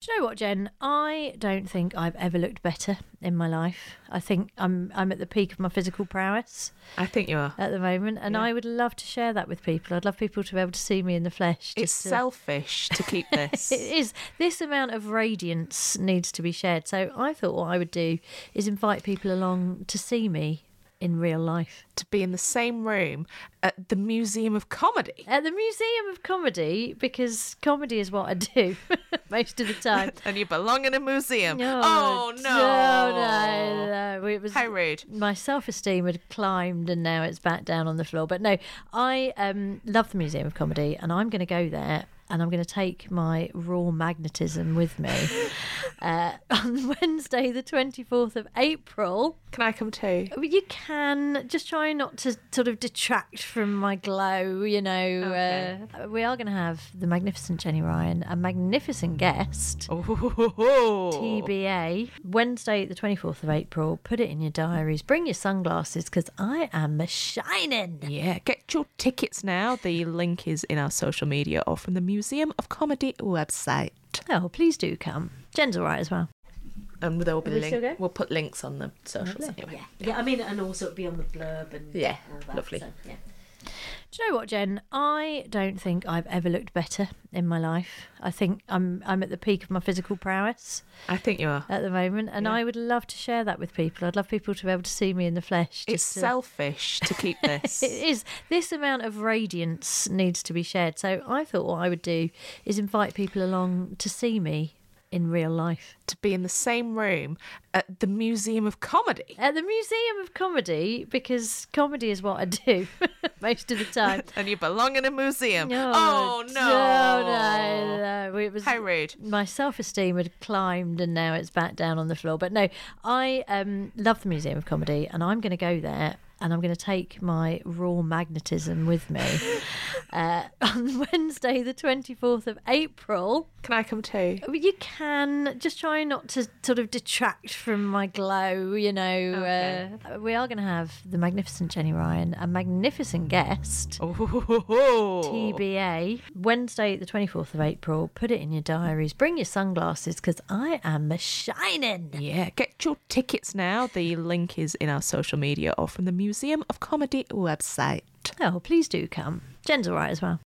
Do you know what, Jen? I don't think I've ever looked better in my life. I think I'm at the peak of my physical prowess I think you are. at the moment, and Yeah. I would love to share that with people. I'd love people to be able to see me in the flesh. It's selfish to keep this. It is. This amount of radiance needs to be shared. So I thought what I would do is invite people along to see me in real life. To be in the same room at the Museum of Comedy. At the Museum of Comedy, because comedy is what I do most of the time. And you belong in a museum. No, Oh, no. No. It was, How rude. my self-esteem had climbed and now it's back down on the floor. But no, I love the Museum of Comedy, and I'm going to go there and I'm going to take my raw magnetism with me on Wednesday the 24th of April. Can I come too? You can, just try not to sort of detract from my glow, you know. Okay. We are going to have the magnificent Jenny Ryan, a magnificent guest. Oh. TBA, Wednesday the 24th of April. Put it in your diaries. Bring your sunglasses because I am shining. Yeah, get your tickets now. The link is in our social media or from the Museum of Comedy website. Oh, please do come. Jen's all right as well. And there will be Are we still going? We'll put links on the socials Lovely. anyway. Yeah, I mean, and also it'll be on the blurb and Yeah, all that. lovely. So, yeah. Do you know what, Jen? I don't think I've ever looked better in my life. I think I'm at the peak of my physical prowess I think you are. at the moment, and Yeah. I would love to share that with people. I'd love people to be able to see me in the flesh. It's just to- selfish to keep this. It is. This amount of radiance needs to be shared. So I thought what I would do is invite people along to see me in real life. To be in the same room at the Museum of Comedy. At the Museum of Comedy, because comedy is what I do most of the time. And you belong in a museum. No, Oh, no. It was, How rude. my self-esteem had climbed and now it's back down on the floor. But no, I love the Museum of Comedy, and I'm going to go there and I'm going to take my raw magnetism with me on Wednesday the 24th of April. Can I come too? You can, just try not to sort of detract from my glow, you know. Okay. We are going to have the magnificent Jenny Ryan, a magnificent guest. Oh. TBA, Wednesday the 24th of April. Put it in your diaries. Bring your sunglasses because I am shining. Yeah, get your tickets now. The link is in our social media or from the Museum of Comedy website. Oh, please do come. Jen's all right as well.